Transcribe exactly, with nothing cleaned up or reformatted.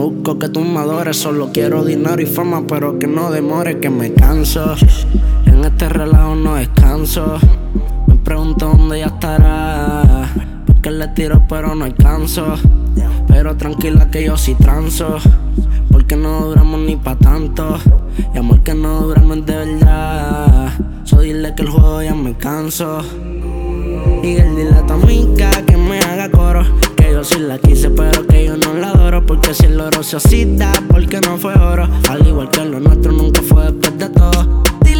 Busco que tú me adores, solo quiero dinero y fama, pero que no demore, que me canso. En este relajo no descanso. Me pregunto dónde ya estará, porque le tiro pero no alcanzo. Pero tranquila que yo sí transo, porque no duramos ni pa' tanto. Y amor que no dura no es de verdad. So dile que el juego ya me canso. Y él dile a tu amiga que me haga coro, que yo sí la quise pero que yo no la adoro, porque si el oro se oscita